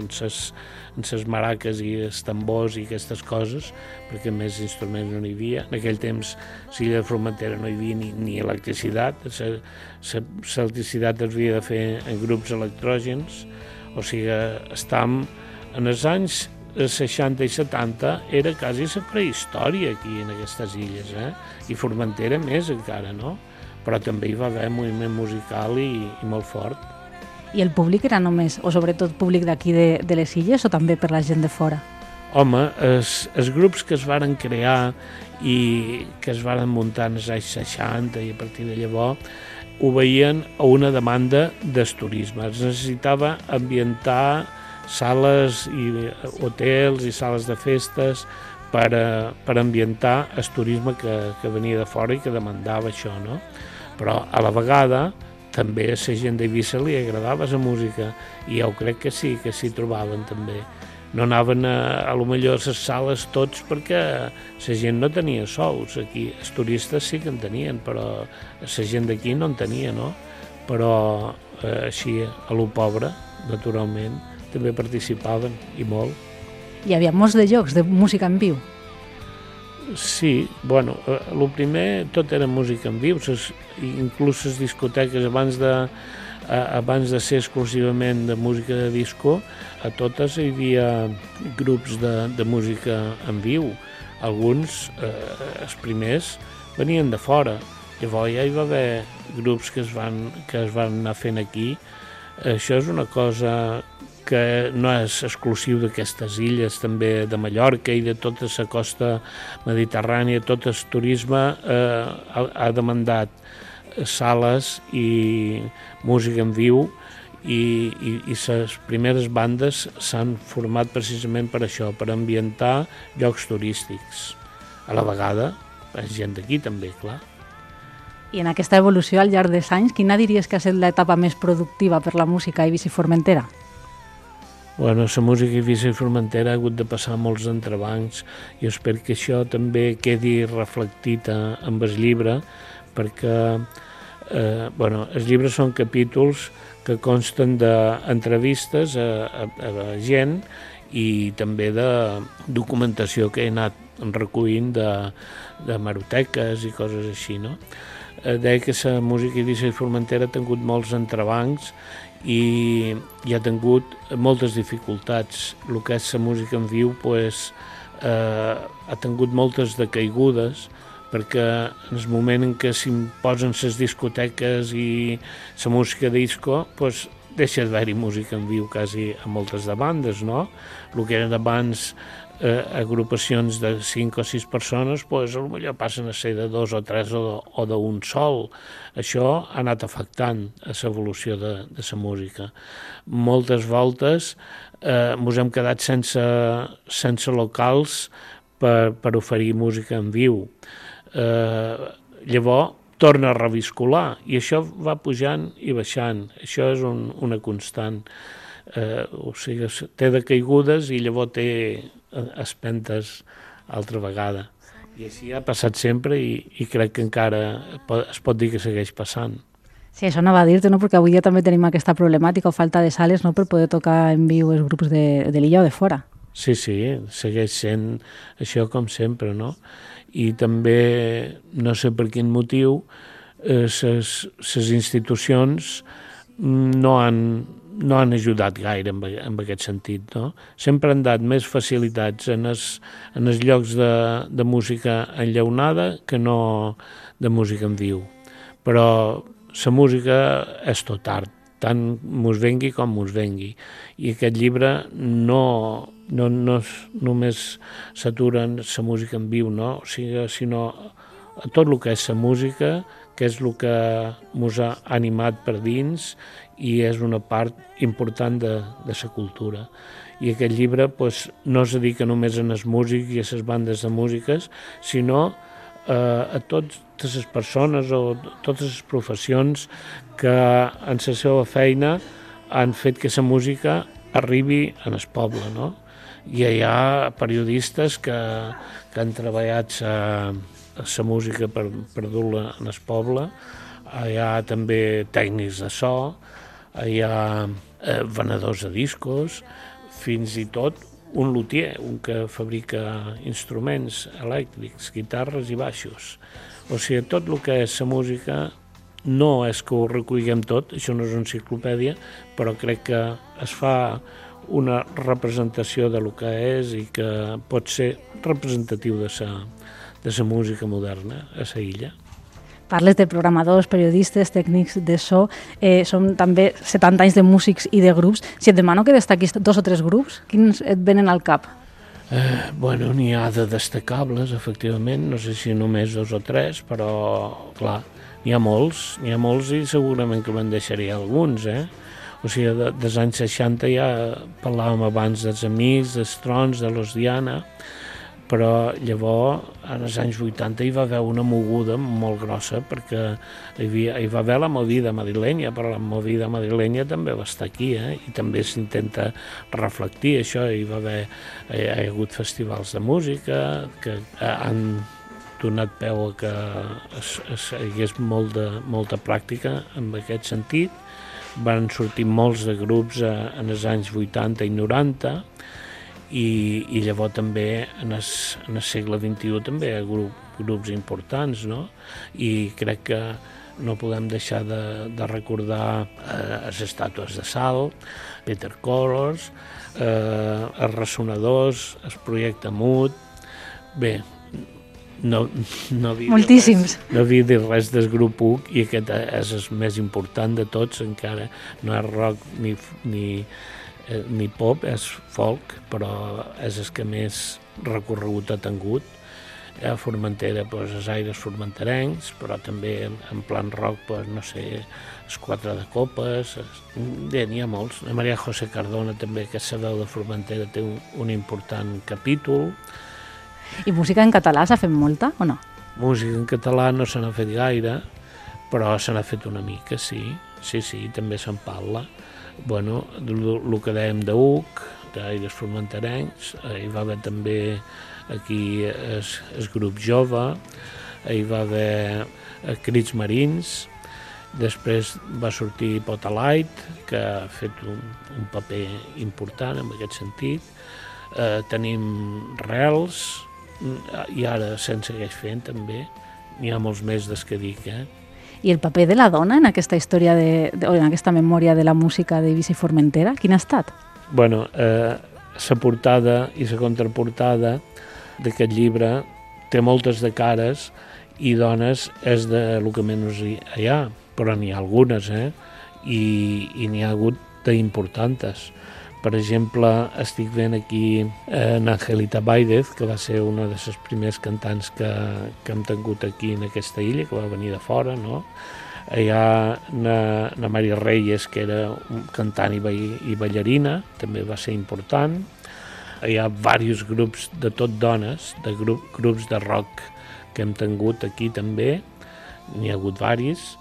les maraques i els tambors i aquestes coses, perquè més instruments no n'hi havia. En aquell temps, a l'illa de Formentera no hi havia ni electricitat. L'electricitat es havia de fer en grups electrògens. O sigui, estàvem en els anys 60 i 70 era quasi la prehistòria aquí en aquestes illes, i Formentera més encara, no? Però també hi va haver moviment musical i molt fort. I el públic era només, o sobretot públic d'aquí de les illes, o també per la gent de fora? Home, els grups que es varen crear i que es varen muntar en els anys 60 i a partir de llavors ho veien a una demanda del turisme. Es necessitava ambientar sales i hotels i sales de festes per ambientar el turisme que venia de fora i que demandava això, no? Però a la vegada també a la gent d'Eivissa li agradava la música i jo crec que sí, que s'hi trobaven també. No anaven a lo millor a les sales tots perquè la gent no tenia sous. Aquí els turistes sí que en tenien, però la gent d'aquí no en tenia, no? Però així, a lo pobre, naturalment, també participaven, i molt. Hi havia molts de llocs de música en viu? Sí, bueno, el primer tot era música en viu, inclús les discoteques abans de ser exclusivament de música de disco, a totes hi havia grups de música en viu. Alguns, els primers, venien de fora. Llavors ja hi va haver grups que es van anar fent aquí. Això és una cosa que no és exclusiu d'aquestes illes, també de Mallorca i de tota la costa mediterrània. Tot el turisme ha demandat sales i música en viu i les primeres bandes s'han format precisament per això, per ambientar llocs turístics. A la vegada, la gent d'aquí també, clar. I en aquesta evolució al llarg dels anys, quina diries que ha estat l'etapa més productiva per la música a Eivissa i Formentera? Bueno, la música a Eivissa i Formentera ha hagut de passar molts entrebancs i espero que això també quedi reflectit en el llibre, perquè els llibres són capítols que consten d'entrevistes a la gent i també de documentació que he anat recollint de hemeroteques i coses així, no? Deia que la música a Eivissa i Formentera ha tingut molts entrebancs i ha tingut moltes dificultats. El que és la música en viu ha tingut moltes decaigudes, perquè en el moment en què s'imposen les discoteques i la música disco, deixa d'haver-hi música en viu quasi a moltes de bandes, no? El que eren abans agrupacions de 5 o 6 persones, potser passen a ser de 2 o 3 o d'un sol. Això ha anat afectant a l'evolució de la música. Moltes voltes ens hem quedat sense locals per oferir música en viu. Llavors torna a reviscolar i això va pujant i baixant. Això és una constant. O sigui, té decaigudes i llavors té espentes altra vegada. I així ha passat sempre i crec que encara es pot dir que segueix passant. Sí, això anava a dir-te, no? Perquè avui ja també tenim aquesta problemàtica o falta de sales, no?, per poder tocar en viu els grups de l'illa o de fora. Sí, segueix sent això com sempre, no? I també, no sé per quin motiu, les institucions no han ajudat gaire en aquest sentit, no? Sempre han dat més facilitats en els llocs de música enllaunada que no de música en viu. Però la música és tot art, tant mos vengui com mos vengui. I aquest llibre no només s'atura en la música en viu, no? O sigui, sinó a tot el que és la música, que és el que mos ha animat per dins i és una part important de la cultura. I aquest llibre no es dedica només a els músics i a les bandes de músiques, sinó a totes les persones o totes les professions que en la seva feina han fet que la música arribi en el poble, no? I hi ha periodistes que han treballat la música per dur-la en el poble, hi ha també tècnics de so, hi ha venedors de discos, fins i tot un luthier, un que fabrica instruments elèctrics, guitarres i baixos. O sigui, tot el que és la música no és que ho recolliguem tot, això no és una enciclopèdia, però crec que es fa una representació de lo que és i que pot ser representatiu de la música moderna a la illa. Parles de programadors, periodistes, tècnics de so, són també 70 anys de músics i de grups. Si et demano que destaquis 2 o 3 grups, quins et venen al cap? Bueno, n'hi ha de destacables, efectivament, no sé si només 2 o 3, però, clar, n'hi ha molts i segurament que me'n deixaré alguns, O sigui, dels anys 60 ja parlàvem abans dels Amics, dels Trons, de los Diana, però llavors, en els anys 80, hi va haver una moguda molt grossa, perquè hi va haver la movida madrilenya, però la movida madrilenya també va estar aquí, i també s'intenta reflectir això. Hi ha hagut festivals de música que han donat peu a que hi hagués molta pràctica en aquest sentit. Van sortir molts de grups en els anys 80 i 90, i llavors també en el segle XXI també hi ha grups importants, no? I crec que no podem deixar de recordar les estàtues de sal, Peter Colors, els Ressonadors, el Projecte Mut. Bé, no havia dit res del grup UC, i aquest és el més important de tots, encara no és rock ni pop, és folk, però és el que més recorregut ha tingut. A Formentera, els aires formenterencs, però també en plan rock, no sé, els Quatre de Copes, n'hi ha molts. La Maria José Cardona també, que és la veu de Formentera, té un important capítol. I música en català s'ha fet molta o no? Música en català no se n'ha fet gaire, però se n'ha fet una mica, sí, també se'n parla. Bueno, el que dèiem d'UC, d'Aires Formenterencs, hi va haver també aquí el grup jove, hi va haver Crits Marins, després va sortir Potalight, que ha fet un paper important en aquest sentit. Tenim Rels, i ara se'n segueix fent també, n'hi ha molts més des que dic, I el paper de la dona en aquesta història, o en aquesta memòria de la música d'Eivissa i Formentera, quin ha estat? Bueno, la portada i la contraportada d'aquest llibre té moltes de cares i dones és de lo que menys hi ha, però n'hi ha algunes, i n'hi ha hagut d'importantes. Per exemple, estic veient aquí Angelita Báidez, que va ser una de les primers cantants que hem tingut aquí en aquesta illa, que va venir de fora, no? Hi ha na Maria Reyes, que era cantant i ballarina, també va ser important. Hi ha diversos grups de tot dones, de grups de rock que hem tingut aquí també, n'hi ha hagut diversos.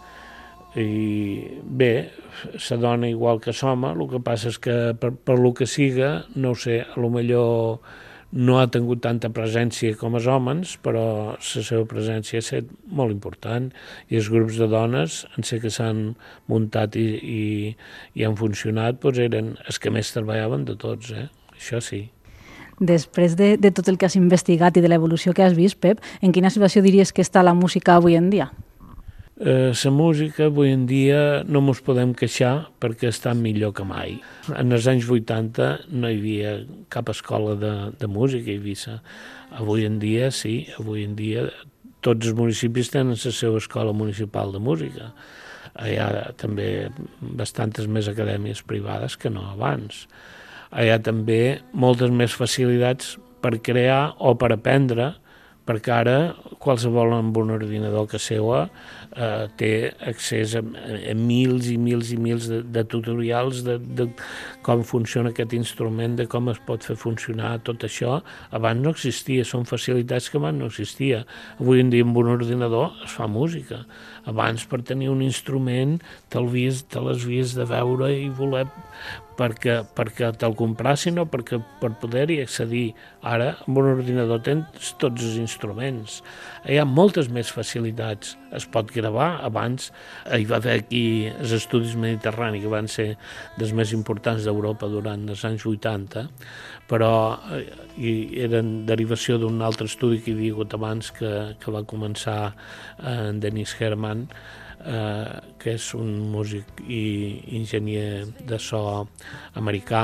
I bé, la dona igual que l'home, el que passa és que per lo que siga, no ho sé, potser no ha tingut tanta presència com els homes, però la seva presència ha estat molt important i els grups de dones, en sé que s'han muntat i han funcionat, doncs eren els que més treballaven de tots, això sí. Després de tot el que has investigat i de l'evolució que has vist, Pep, en quina situació diries que està la música avui en dia? La música avui en dia no ens podem queixar perquè està millor que mai. En els anys 80 no hi havia cap escola de música a Eivissa. Avui en dia sí, avui en dia tots els municipis tenen la seva escola municipal de música. Hi ha també bastantes més acadèmies privades que no abans. Hi ha també moltes més facilitats per crear o per aprendre, perquè ara qualsevol amb un ordinador que seua té accés a mils i mils i mils de tutorials de com funciona aquest instrument, de com es pot fer funcionar tot això. Abans no existia, són facilitats que abans no existia. Avui en dia amb un ordinador es fa música. Abans per tenir un instrument te les havies de veure i voler perquè te'l comprassin o per poder-hi accedir. Ara, amb un ordinador tens tots els instruments. Hi ha moltes més facilitats. Es pot gravar. Abans hi va haver aquí els estudis mediterranis, que van ser dels més importants d'Europa durant els anys 80, però eren derivació d'un altre estudi que hi havia hagut abans que va començar en Dennis Herrmann, que és un músic i enginyer de so americà,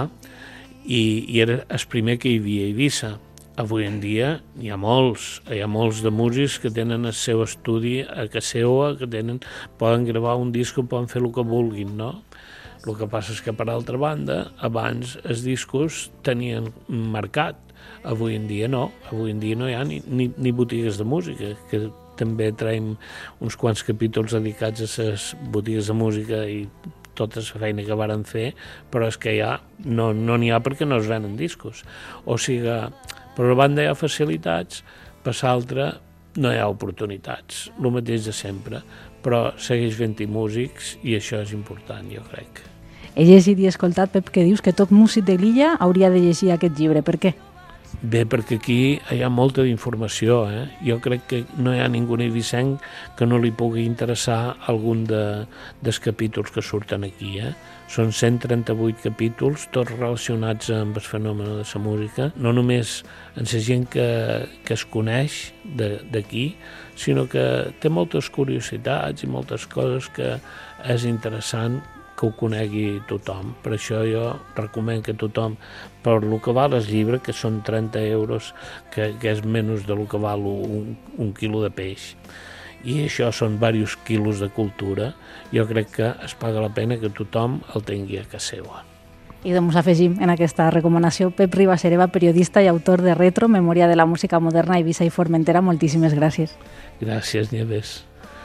i era el primer que hi havia a Eivissa. Avui en dia hi ha molts de músics que tenen el seu estudi a casa seva, que poden gravar un disc o poden fer el que vulguin, no? El que passa és que, per altra banda, abans els discos tenien mercat. Avui en dia no. Avui en dia no hi ha ni botigues de música, que també traiem uns quants capítols dedicats a les botigues de música i tota la feina que varen fer, però és que no n'hi ha perquè no es venen discos. O sigui, per una banda hi ha facilitats, per l'altra no hi ha oportunitats, el mateix de sempre, però segueix fent-hi músics i això és important, jo crec. He llegit i escoltat, Pep, que dius que tot músic de l'illa hauria de llegir aquest llibre. Per què? Bé, perquè aquí hi ha molta informació. Jo crec que no hi ha ningú eivissenc que no li pugui interessar algun dels capítols que surten aquí. Són 138 capítols, tots relacionats amb el fenomen de la música, no només en la gent que es coneix d'aquí, sinó que té moltes curiositats i moltes coses que és interessant que ho conegui tothom. Per això jo recomano que tothom, per el que val el llibre, que són 30 euros, que és menys del que val un quilo de peix, i això són diversos quilos de cultura, jo crec que es paga la pena que tothom el tingui a casa seva. I doncs afegim en aquesta recomanació Pep Ribas Hereva, periodista i autor de Retro, Memòria de la música moderna a Eivissa i Formentera. Moltíssimes gràcies. Gràcies, Nieves.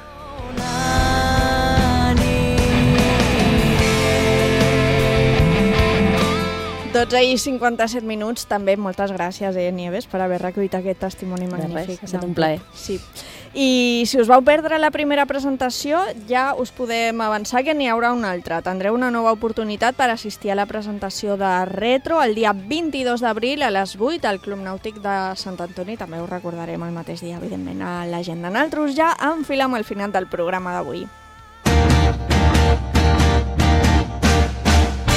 12:57 minuts, també moltes gràcies, Nieves, per haver recollit aquest testimoni magnífic. Ha estat un plaer. Sí. I si us vau perdre la primera presentació, ja us podem avançar que n'hi haurà una altra. Tindreu una nova oportunitat per assistir a la presentació de Retro el dia 22 d'abril a les 8 al Club Nàutic de Sant Antoni. També us recordarem el mateix dia, evidentment, a l'agenda. Nosaltres ja enfilem al final del programa d'avui.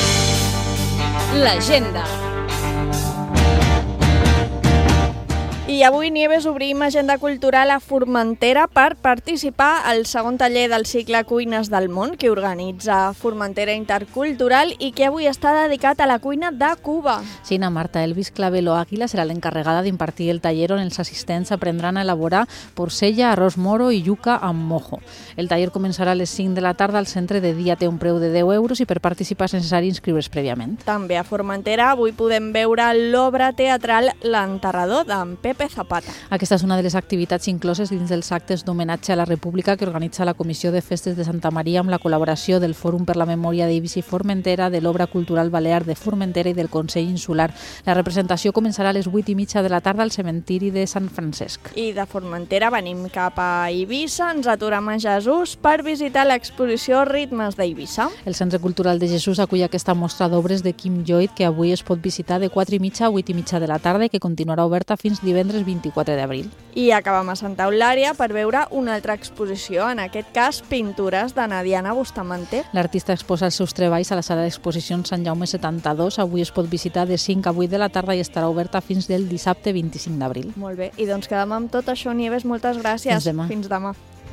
L'agenda. I avui, Nieves, obrim agenda cultural a Formentera per participar al segon taller del cicle Cuines del Món que organitza Formentera Intercultural i que avui està dedicat a la cuina de Cuba. Sí, Marta, Elvis Clavelo Águila serà l'encarregada d'impartir el taller on els assistents aprendran a elaborar porcella, arròs moro i yuca amb mojo. El taller començarà a les 5 de la tarda al centre de dia, té un preu de 10 euros i per participar és necessari inscriure's prèviament. També a Formentera avui podem veure l'obra teatral L'Enterrador d'en Pepe Zapata. Aquesta és una de les activitats incloses dins dels actes d'homenatge a la República que organitza la Comissió de Festes de Santa Maria amb la col·laboració del Fòrum per la Memòria d'Eivissa i Formentera, de l'Obra Cultural Balear de Formentera i del Consell Insular. La representació començarà a les 8:30 de la tarda al cementiri de Sant Francesc. I de Formentera venim cap a Eivissa, ens aturem a Jesús per visitar l'exposició Ritmes d'Eivissa. El Centre Cultural de Jesús acull aquesta mostra d'obres de Kim Lloyd que avui es pot visitar de 4:30 a 8:30 de la tarda i que continuarà oberta fins divendres 24 d'abril. I acabem a Santa Eulària per veure una altra exposició, en aquest cas pintures de Diana Bustamante. L'artista exposa els seus treballs a la sala d'exposicions Sant Jaume 72. Avui es pot visitar de 5 a 8 de la tarda i estarà oberta fins del dissabte 25 d'abril. Molt bé, i doncs quedem amb tot això, Nieves. Moltes gràcies. Fins demà. Fins demà.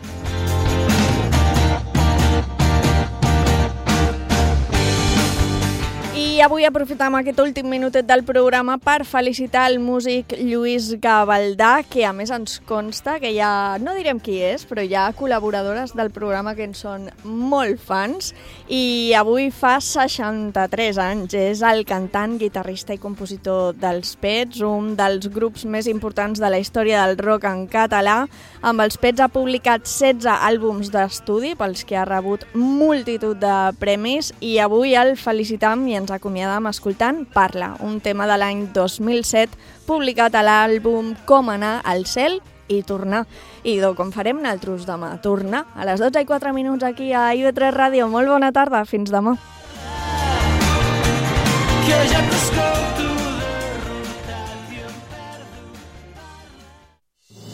I avui aprofitem aquest últim minutet del programa per felicitar el músic Lluís Gavaldà, que a més ens consta que ja, no direm qui és, però hi ha col·laboradores del programa que en són molt fans, i avui fa 63 anys. És el cantant, guitarrista i compositor dels Pets, un dels grups més importants de la història del rock en català. Amb els Pets ha publicat 16 àlbums d'estudi, pels que ha rebut multitud de premis, i avui el felicitam i ens acomiadam escoltant Parla, un tema de l'any 2007 publicat a l'àlbum Com anar al cel i tornar. I com farem naltros demà? Tornar a les 12:04 aquí a IB3 Ràdio. Molt bona tarda, fins demà. Que ja t'escolto